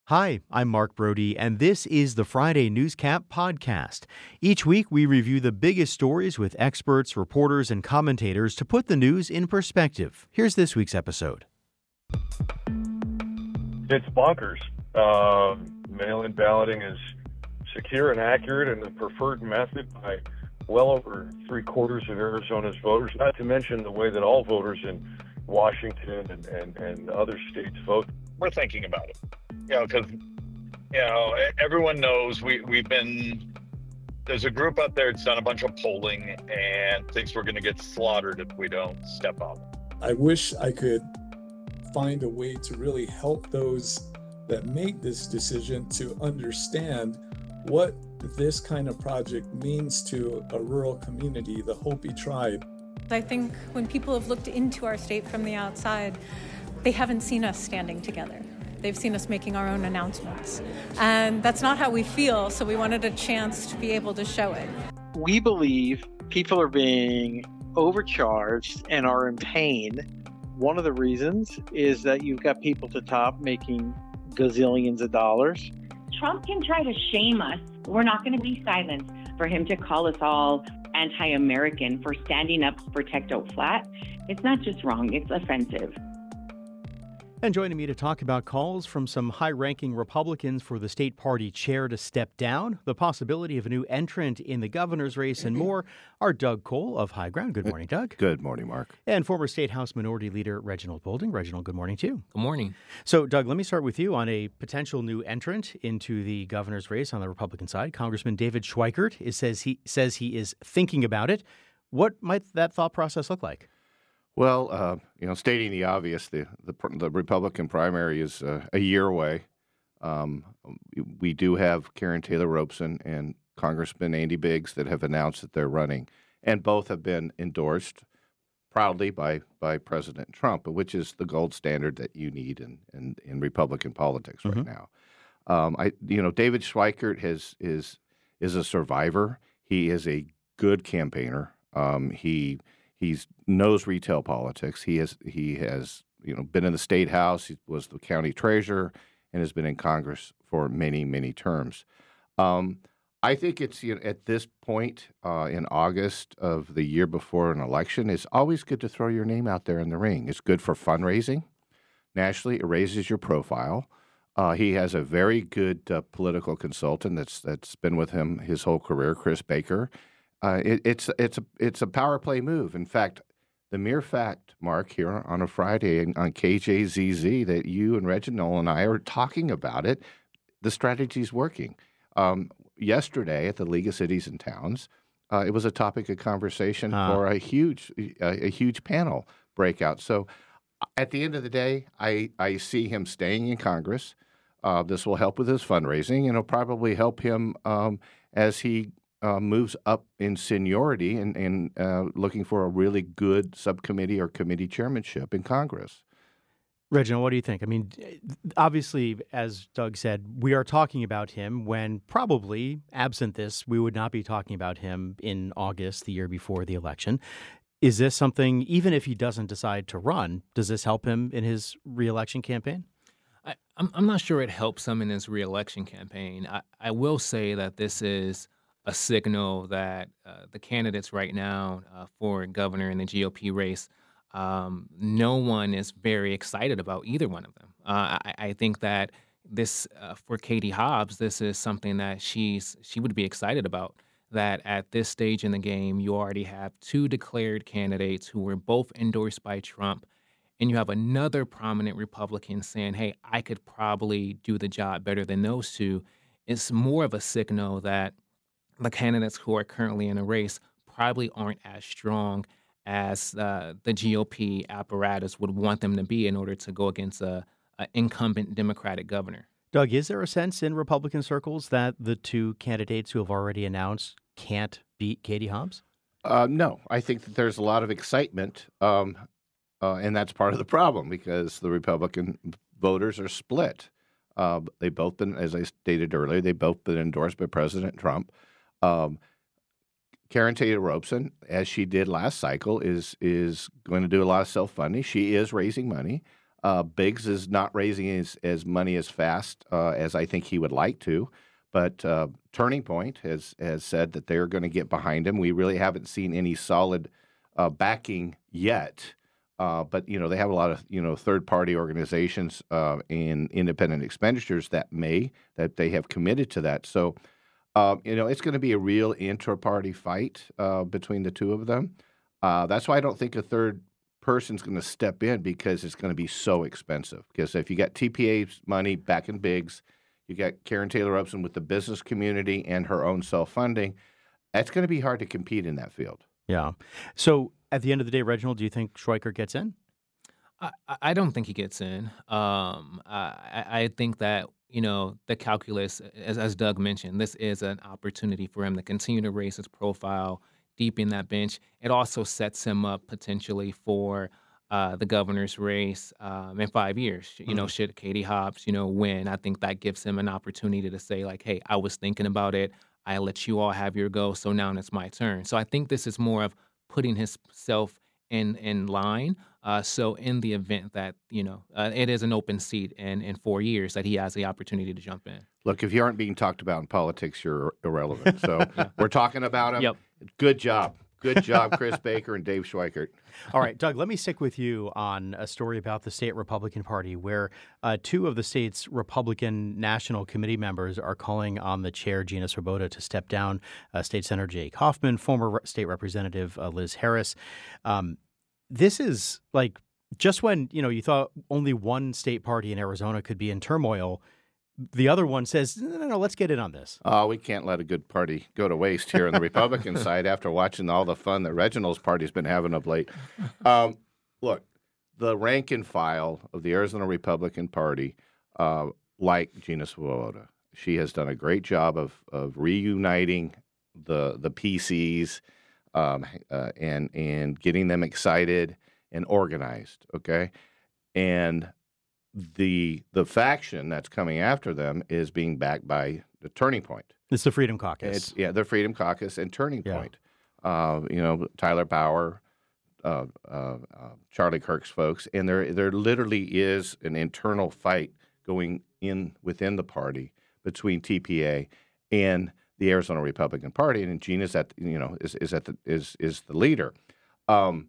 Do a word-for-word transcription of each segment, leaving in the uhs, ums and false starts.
Hi, I'm Mark Brody, and this is the Friday Newscap podcast. Each week, we review the biggest stories with experts, reporters, and commentators to put the news in perspective. Here's this week's episode. It's bonkers. Uh, mail-in balloting is secure and accurate and the preferred method by well over three-quarters of Arizona's voters, not to mention the way that all voters in Washington and, and, and other states vote. We're thinking about it. You know, because, you know, everyone knows we, we've been, there's a group out there that's done a bunch of polling and thinks we're going to get slaughtered if we don't step up. I wish I could find a way to really help those that make this decision to understand what this kind of project means to a rural community, the Hopi tribe. I think when people have looked into our state from the outside, they haven't seen us standing together. They've seen us making our own announcements. And that's not how we feel, so we wanted a chance to be able to show it. We believe people are being overcharged and are in pain. One of the reasons is that you've got people at the top making gazillions of dollars. Trump can try to shame us. We're not going to be silenced. For him to call us all anti-American for standing up to protect Oak Flat, it's not just wrong, it's offensive. And joining me to talk about calls from some high-ranking Republicans for the state party chair to step down, the possibility of a new entrant in the governor's race, and more, are Doug Cole of High Ground. Good morning, Doug. Good morning, Mark. And former State House Minority Leader Reginald Bolding. Reginald, good morning, too. Good morning. So, Doug, let me start with you on a potential new entrant into the governor's race on the Republican side. Congressman David Schweikert is, says, he, says he is thinking about it. What might that thought process look like? Well, uh, you know, stating the obvious, the the, the Republican primary is uh, a year away. Um, we do have Karen Taylor Robeson and Congressman Andy Biggs that have announced that they're running, and both have been endorsed proudly by, by President Trump, which is the gold standard that you need in, in, in Republican politics right mm-hmm. now. Um, I, you know, David Schweikert has is is a survivor. He is a good campaigner. Um, he He knows retail politics. He has he has you know been in the state house. He was the county treasurer and has been in Congress for many many terms. Um, I think it's you know, at this point uh, in August of the year before an election, it's always good to throw your name out there in the ring. It's good for fundraising nationally. It raises your profile. Uh, he has a very good uh, political consultant that's that's been with him his whole career, Chris Baker. Uh, it, it's it's a it's a power play move. In fact, the mere fact, Mark, here on a Friday on K J Z Z that you and Reginald and I are talking about it, the strategy's working. Um, yesterday at the League of Cities and Towns, uh, it was a topic of conversation uh. for a huge a, a huge panel breakout. So, at the end of the day, I I see him staying in Congress. Uh, this will help with his fundraising, and it'll probably help him um, as he. Uh, moves up in seniority and, and uh, looking for a really good subcommittee or committee chairmanship in Congress. Reginald, what do you think? I mean, obviously, as Doug said, we are talking about him when probably, absent this, we would not be talking about him in August, the year before the election. Is this something, even if he doesn't decide to run, does this help him in his reelection campaign? I, I'm, I'm not sure it helps him in his reelection campaign. I, I will say that this is a signal that uh, the candidates right now uh, for governor in the G O P race, um, no one is very excited about either one of them. Uh, I, I think that this, uh, for Katie Hobbs, this is something that she's she would be excited about, that at this stage in the game, you already have two declared candidates who were both endorsed by Trump, and you have another prominent Republican saying, hey, I could probably do the job better than those two. It's more of a signal that the candidates who are currently in a race probably aren't as strong as uh, the G O P apparatus would want them to be in order to go against a, a incumbent Democratic governor. Doug, is there a sense in Republican circles that the two candidates who have already announced can't beat Katie Hobbs? Uh, no, I think that there's a lot of excitement, um, uh, and that's part of the problem because the Republican voters are split. Uh, they've both been, as I stated earlier, they've both been endorsed by President Trump. Um, Karen Taylor Robeson, as she did last cycle, is is going to do a lot of self-funding. She is raising money. Uh, Biggs is not raising as, as money as fast uh, as I think he would like to, but uh, Turning Point has has said that they're going to get behind him. We really haven't seen any solid uh, backing yet, uh, but you know they have a lot of you know third party organizations uh, and independent expenditures that may that they have committed to that. So um, you know it's going to be a real intra party fight uh, between the two of them. Uh, that's why I don't think a third person's going to step in because it's going to be so expensive. Because if you got T P A's money back in Biggs, you got Karen Taylor Robson with the business community and her own self-funding, that's going to be hard to compete in that field. Yeah. So at the end of the day, Reginald, do you think Schweikert gets in? I, I don't think he gets in. Um, I, I think that, you know, the calculus, as, as Doug mentioned, this is an opportunity for him to continue to raise his profile deep in that bench. It also sets him up potentially for uh, the governor's race um, in five years. You mm-hmm. know, should Katie Hobbs, you know, win, I think that gives him an opportunity to say, like, hey, I was thinking about it. I let you all have your go, so now it's my turn. So I think this is more of putting himself in in line. Uh, so in the event that, you know, uh, it is an open seat in, in four years that he has the opportunity to jump in. Look, if you aren't being talked about in politics, you're irrelevant. So yeah. We're talking about him. Yep. Good job. Good job, Chris Baker and Dave Schweikert. All right, Doug, let me stick with you on a story about the state Republican Party where uh, two of the state's Republican National Committee members are calling on the chair, Gina Swoboda, to step down. Uh, State Senator Jake Hoffman, former Re- State Representative uh, Liz Harris. Um, this is like just when, you know, you thought only one state party in Arizona could be in turmoil, the other one says, no, no, no, let's get in on this. Oh, we can't let a good party go to waste here on the Republican side after watching all the fun that Reginald's party's been having of late. Um, look, the rank and file of the Arizona Republican Party, uh, like Gina Swoboda, she has done a great job of of reuniting the the P Cs um, uh, and and getting them excited and organized. Okay, and the the faction that's coming after them is being backed by the Turning Point. It's the Freedom Caucus. It's, yeah, the Freedom Caucus and Turning yeah. Point. Uh, you know, Tyler Bauer, uh, uh, uh, Charlie Kirk's folks, and there there literally is an internal fight going in within the party between T P A and the Arizona Republican Party, and Gina's at you know is is at the is is the leader. Um,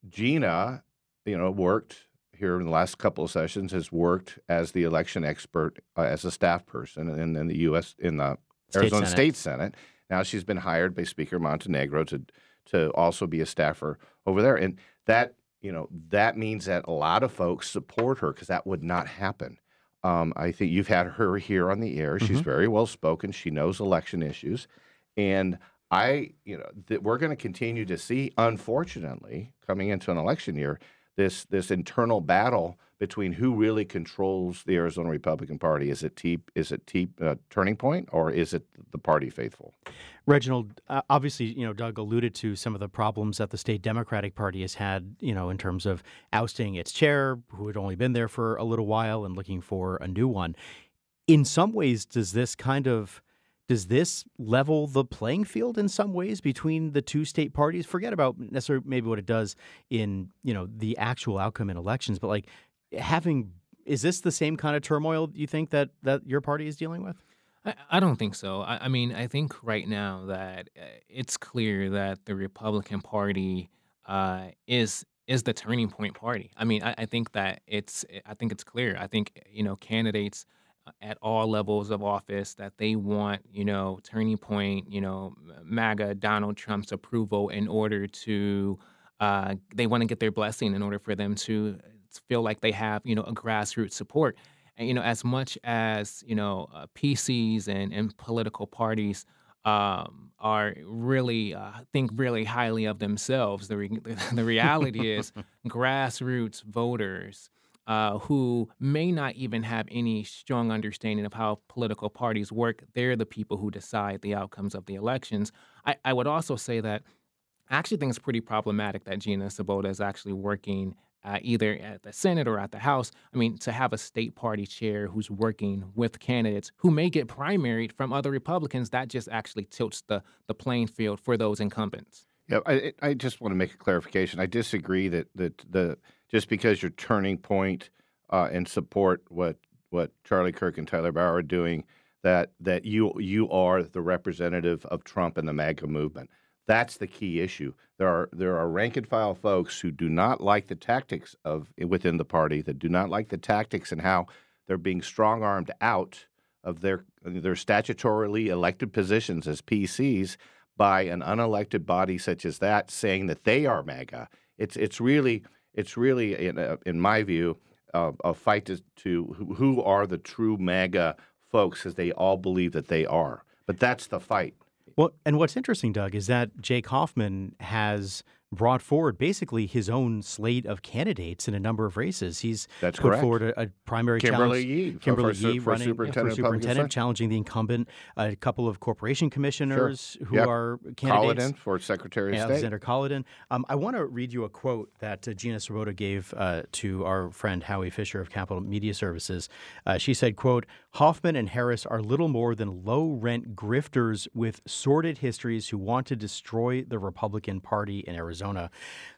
Gina, you know, worked. Here in the last couple of sessions has worked as the election expert uh, as a staff person in, in the U S in the State Arizona Senate. State Senate. Now she's been hired by Speaker Montenegro to to also be a staffer over there, and that you know that means that a lot of folks support her because that would not happen. Um, I think you've had her here on the air. She's mm-hmm. very well spoken. She knows election issues, and I you know that we're going to continue to see, unfortunately, coming into an election year. This this internal battle between who really controls the Arizona Republican Party. Is it T is it T uh, Turning Point or is it the party faithful? Reginald, uh, obviously, you know, Doug alluded to some of the problems that the state Democratic Party has had, you know, in terms of ousting its chair, who had only been there for a little while, and looking for a new one. In some ways, does this kind of Does this level the playing field in some ways between the two state parties? Forget about necessarily maybe what it does in, you know, the actual outcome in elections, but like having, is this the same kind of turmoil you think that, that your party is dealing with? I, I don't think so. I, I mean, I think right now that uh, it's clear that the Republican Party uh, is is the turning point party. I mean, I, I think that it's I think it's clear. I think, you know, candidates at all levels of office that they want, you know, Turning Point, you know, MAGA, Donald Trump's approval in order to, uh, they want to get their blessing in order for them to feel like they have, you know, a grassroots support. And, you know, as much as, you know, uh, P Cs and, and political parties um, are really, uh, think really highly of themselves, the, re- the reality is grassroots voters Uh, who may not even have any strong understanding of how political parties work. They're the people who decide the outcomes of the elections. I, I would also say that I actually think it's pretty problematic that Gina Swoboda is actually working uh, either at the Senate or at the House. I mean, to have a state party chair who's working with candidates who may get primaried from other Republicans, that just actually tilts the, the playing field for those incumbents. Yeah, I, I just want to make a clarification. I disagree that that the just because you're Turning Point uh, and support what what Charlie Kirk and Tyler Bauer are doing, that that you you are the representative of Trump and the MAGA movement. That's the key issue. There are there are rank and file folks who do not like the tactics of within the party, that do not like the tactics and how they're being strong armed out of their their statutorily elected positions as P Cs by an unelected body such as that, saying that they are MAGA. It's it's really it's really in, uh, in my view uh, a fight to, to who, who are the true MAGA folks, as they all believe that they are. But that's the fight. Well, and what's interesting, Doug, is that Jake Hoffman has brought forward basically his own slate of candidates in a number of races. He's That's put correct. forward a, a primary Kimberly challenge. Yee, for- Kimberly for su- Yee for running superintendent for of public superintendent, safety. challenging the incumbent. A couple of corporation commissioners who Yep. are candidates. Colladin for Secretary of Yeah, State. Alexander Colladin. Um, I want to read you a quote that uh, Gina Swoboda gave uh, to our friend Howie Fisher of Capital Media Services. Uh, she said, quote, Hoffman and Harris are little more than low-rent grifters with sordid histories who want to destroy the Republican Party in Arizona.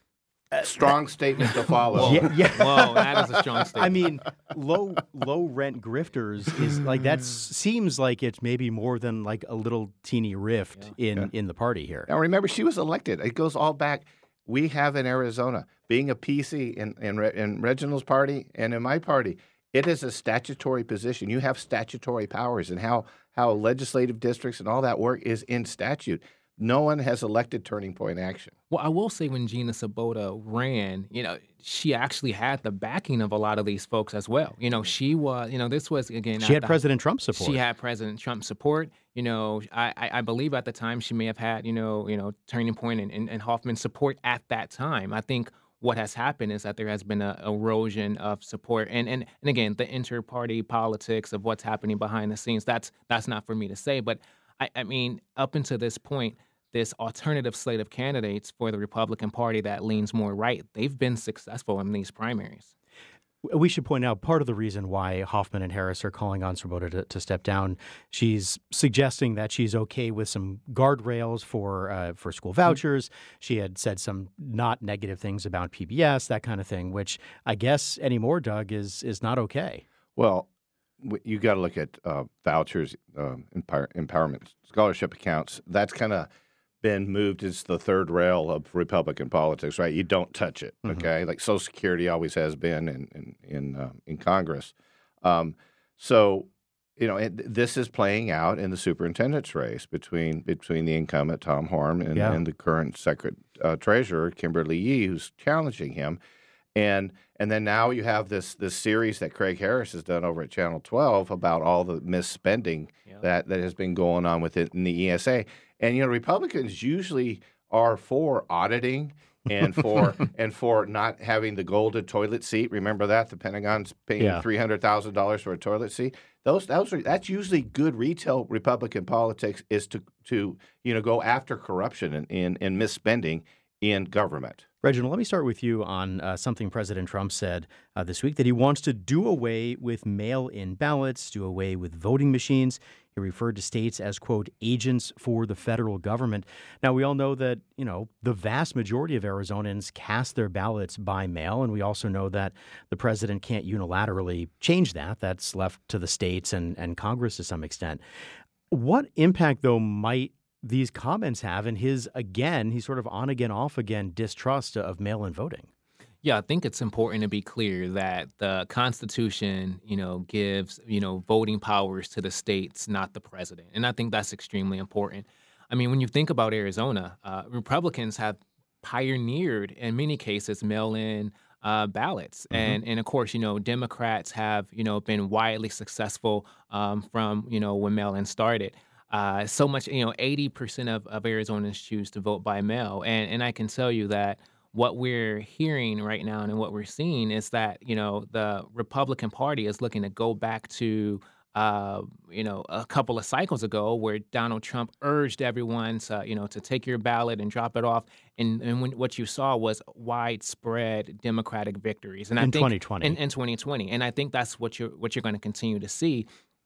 Strong statement to follow. Yeah, yeah. Whoa, that is a strong statement. I mean, low low rent grifters is like that seems like it's maybe more than like a little teeny rift in Yeah. in the party here. Now, remember, she was elected. It goes all back. We have in Arizona, being a P C in, in, Re- in Reginald's party and in my party, it is a statutory position. You have statutory powers, and how, how legislative districts and all that work is in statute. No one has elected Turning Point action. Well, I will say when Gina Swoboda ran, you know, she actually had the backing of a lot of these folks as well. You know, she was, you know, this was, again... She at had the- President Trump's support. She had President Trump's support. You know, I, I I believe at the time she may have had, you know, you know, Turning Point and, and, and Hoffman's support at that time. I think what has happened is that there has been a erosion of support. And and, and again, the inter-party politics of what's happening behind the scenes, that's that's not for me to say. But I, I mean, up until this point, this alternative slate of candidates for the Republican Party that leans more right, they've been successful in these primaries. We should point out part of the reason why Hoffman and Harris are calling on Swoboda to, to step down. She's suggesting that she's okay with some guardrails for uh, for school vouchers. She had said some not negative things about P B S, that kind of thing, which I guess anymore, Doug, is is not okay. Well, w- you got to look at uh, vouchers, uh, empower- empowerment, scholarship accounts. That's kind of been moved as the third rail of Republican politics, right? You don't touch it, Mhm. okay? Like Social Security always has been in in in, uh, in Congress. Um, so, you know, it, this is playing out in the superintendent's race between between the incumbent Tom Horn and, Yeah. and the current secret uh, treasurer Kimberly Yee, who's challenging him. And and then now you have this this series that Craig Harris has done over at Channel twelve about all the misspending Yeah. that, that has been going on within the E S A. And you know, Republicans usually are for auditing and for and for not having the golden toilet seat. Remember that the Pentagon's paying Yeah. three hundred thousand dollars for a toilet seat. Those those are that's usually good retail Republican politics, is to to you know go after corruption and and, and misspending in government. Reginald, let me start with you on uh, something President Trump said uh, this week, that he wants to do away with mail-in ballots, do away with voting machines. He referred to states as, quote, agents for the federal government. Now, we all know that, you know, the vast majority of Arizonans cast their ballots by mail, and we also know that the president can't unilaterally change that. That's left to the states and, and Congress to some extent. What impact, though, might these comments have in his, again, he's sort of on again, off again distrust of mail-in voting? Yeah, I think it's important to be clear that the Constitution, you know, gives, you know, voting powers to the states, not the president. And I think that's extremely important. I mean, when you think about Arizona, uh, Republicans have pioneered, in many cases, mail-in uh, ballots. Mhm. And, and of course, you know, Democrats have, you know, been widely successful um, from, you know, when mail-in started. Uh, so much, you know, eighty percent of, of Arizonans choose to vote by mail. And, and I can tell you that what we're hearing right now and what we're seeing is that, you know, the Republican Party is looking to go back to, uh, you know, a couple of cycles ago where Donald Trump urged everyone to, you know, to take your ballot and drop it off. And, and when, what you saw was widespread Democratic victories. And I In think, twenty twenty. In, in twenty twenty. And I think that's what you're, what you're going to continue to see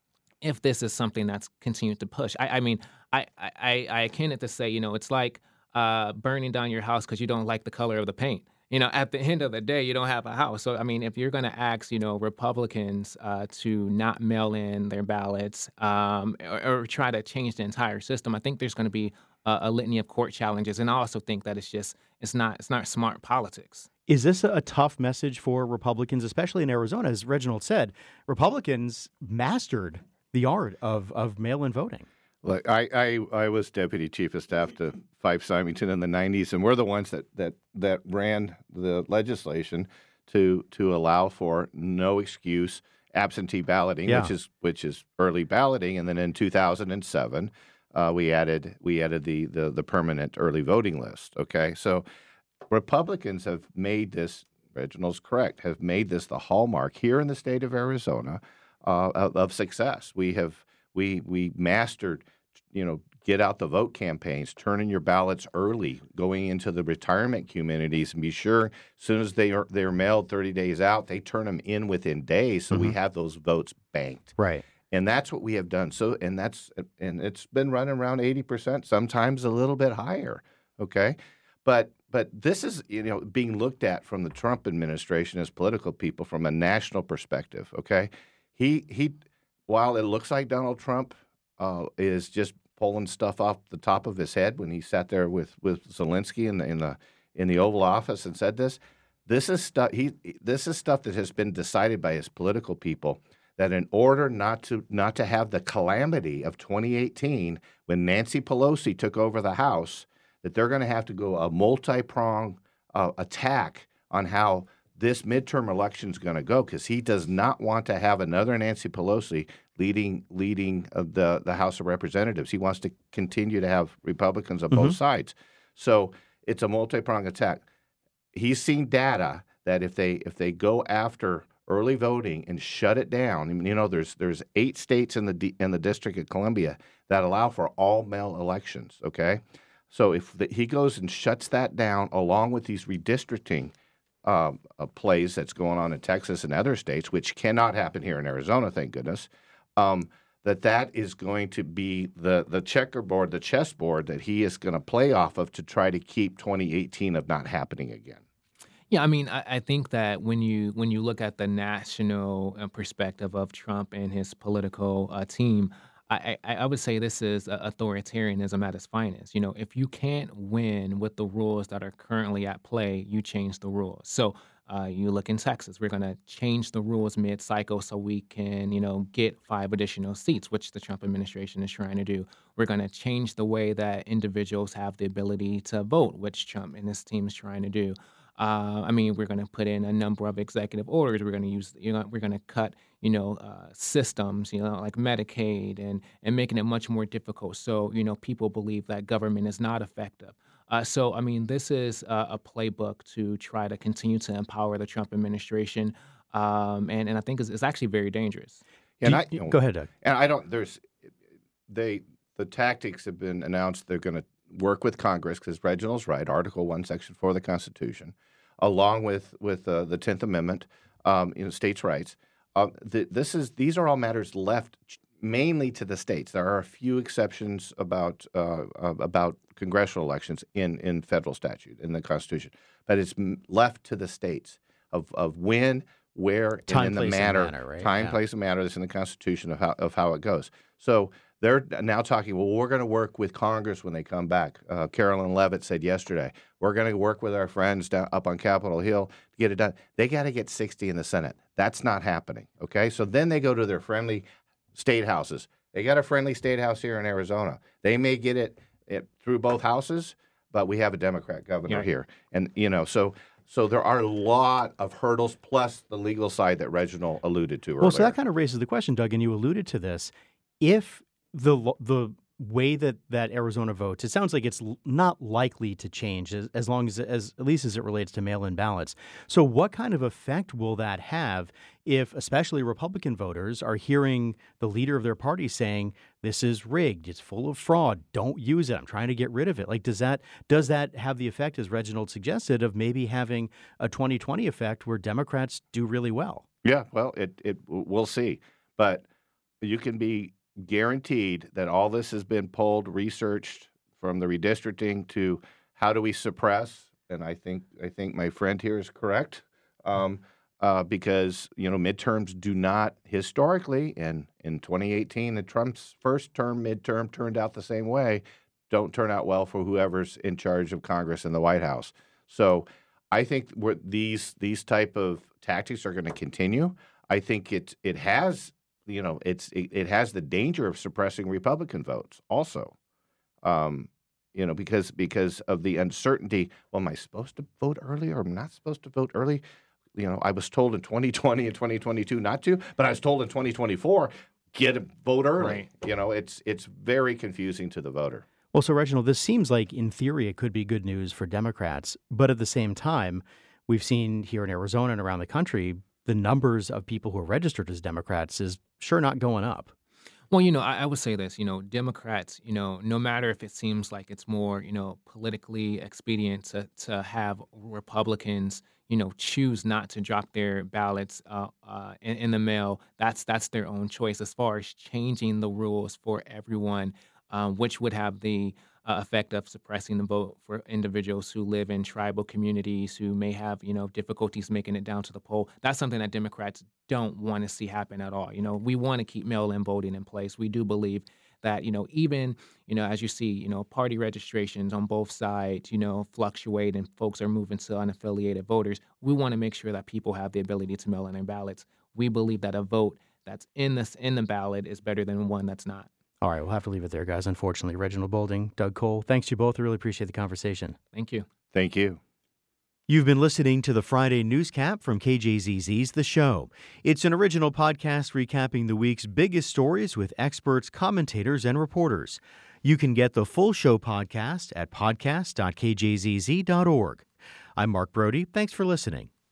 if this is something that's continued to push. I, I mean, I, I, I akin it to say, you know, it's like uh, burning down your house because you don't like the color of the paint. you know, at the end of the day, you don't have a house. So, I mean, if you're going to ask, you know, Republicans uh, to not mail in their ballots um, or, or try to change the entire system, I think there's going to be a, a litany of court challenges. And I also think that it's just it's not it's not smart politics. Is this a tough message for Republicans, especially in Arizona? As Reginald said, Republicans mastered the art of of mail-in voting. Look, I, I, I was deputy chief of staff to Fife Symington in the nineties, and we're the ones that, that, that ran the legislation to to allow for no excuse absentee balloting, Yeah. which is which is early balloting, and then in two thousand seven uh, we added we added the, the the permanent early voting list. Okay, so Republicans have made this. Reginald's correct. Have made this the hallmark here in the state of Arizona uh, of, of success. We have we we mastered. You know, get out the vote campaigns, turn in your ballots early, going into the retirement communities, and be sure as soon as they are they're mailed thirty days out, they turn them in within days, so we have those votes banked. Right. And that's what we have done. So, and that's and it's been running around eighty percent, sometimes a little bit higher. Okay, but but this is you know being looked at from the Trump administration as political people from a national perspective. Okay, he he while it looks like Donald Trump uh, is just pulling stuff off the top of his head when he sat there with, with Zelensky in the in the in the Oval Office and said this. This is stuff he this is stuff that has been decided by his political people that in order not to not to have the calamity of twenty eighteen when Nancy Pelosi took over the House, that they're going to have to go a multi-pronged uh, attack on how this midterm election is going to go, because he does not want to have another Nancy Pelosi leading leading of the, the House of Representatives. He wants to continue to have Republicans on both sides. So it's a multi-pronged attack. He's seen data that if they if they go after early voting and shut it down, I mean, you know, there's there's eight states in the D, in the District of Columbia that allow for all mail elections. Okay, so if the, he goes and shuts that down along with these redistricting uh, uh, plays that's going on in Texas and other states, which cannot happen here in Arizona, thank goodness. Um, that that is going to be the the checkerboard, the chessboard that he is going to play off of to try to keep twenty eighteen of not happening again. Yeah, I mean, I, I think that when you when you look at the national uh, perspective of Trump and his political uh, team, I, I, I would say this is uh, authoritarianism at its finest. You know, if you can't win with the rules that are currently at play, you change the rules. So uh, you look in Texas, we're going to change the rules mid-cycle so we can, you know, get five additional seats, which the Trump administration is trying to do. We're going to change the way that individuals have the ability to vote, which Trump and his team is trying to do. Uh, I mean, we're going to put in a number of executive orders. We're going to use, you know, we're going to cut, you know, uh, systems, you know, like Medicaid, and and making it much more difficult. So, you know, people believe that government is not effective. Uh, so, I mean, this is a, a playbook to try to continue to empower the Trump administration, um, and and I think it's, it's actually very dangerous. And Do I you- go ahead, Doug. And I don't. There's they the tactics have been announced. They're going to work with Congress because Reginald's right. Article One, Section Four of the Constitution, along with with uh, the Tenth Amendment, um, you know, states' rights. Uh, the, this is these are all matters left mainly to the states. There are a few exceptions about uh, uh, about congressional elections in, in federal statute in the Constitution, but it's m- left to the states of of when, where, Time, and in the place, and manner, manner, right? time, Yeah. place, and manner that's in the Constitution of how of how it goes. So they're now talking, well, we're going to work with Congress when they come back. Uh, Carolyn Levitt said yesterday, we're going to work with our friends down up on Capitol Hill to get it done. They got to get sixty in the Senate. That's not happening, okay? So then they go to their friendly state houses. They got a friendly state house here in Arizona. They may get it, it through both houses, but we have a Democrat governor Yeah. here. And, you know, so so there are a lot of hurdles, plus the legal side that Reginald alluded to earlier. Well, so that kind of raises the question, Doug, and you alluded to this. If the lo- the way that, that Arizona votes, it sounds like it's l- not likely to change as, as long as, as at least as it relates to mail-in ballots. So what kind of effect will that have if especially Republican voters are hearing the leader of their party saying, this is rigged, it's full of fraud, don't use it, I'm trying to get rid of it? Like, does that does that have the effect, as Reginald suggested, of maybe having a twenty twenty effect where Democrats do really well? Yeah, well, it, it we'll see. But you can be guaranteed that all this has been pulled, researched, from the redistricting to how do we suppress and I think I think my friend here is correct, um, uh, because you know midterms do not historically, and in twenty eighteen, the Trump's first term midterm turned out the same way. Don't turn out well for whoever's in charge of Congress and the White House. So I think we're, these these type of tactics are going to continue. I think it it has you know it's it, it has the danger of suppressing Republican votes also. Um, you know because because of the uncertainty. Well, am I supposed to vote early or am I not supposed to vote early? You know, I was told in twenty twenty and twenty twenty-two not to, but I was told in twenty twenty-four get a vote early. Right. You know, it's it's very confusing to the voter. Well, so Reginald, this seems like in theory it could be good news for Democrats, but at the same time, we've seen here in Arizona and around the country, the numbers of people who are registered as Democrats is sure not going up. Well, you know, I, I would say this, you know, Democrats, you know, no matter if it seems like it's more, you know, politically expedient to, to have Republicans, you know, choose not to drop their ballots uh, uh, in, in the mail, that's that's their own choice. As far as changing the rules for everyone, um, which would have the uh, effect of suppressing the vote for individuals who live in tribal communities who may have, you know, difficulties making it down to the poll. That's something that Democrats don't want to see happen at all. You know, we want to keep mail-in voting in place. We do believe that, you know, even, you know, as you see, you know, party registrations on both sides, you know, fluctuate and folks are moving to unaffiliated voters. We want to make sure that people have the ability to mail in their ballots. We believe that a vote that's in this in the ballot is better than one that's not. All right, we'll have to leave it there, guys. Unfortunately, Reginald Boulding, Doug Cole, thanks to you both. I really appreciate the conversation. Thank you. Thank you. You've been listening to the Friday Newscap from K J Z Z's The Show. It's an original podcast recapping the week's biggest stories with experts, commentators, and reporters. You can get the full show podcast at podcast dot k j z z dot org. I'm Mark Brody. Thanks for listening.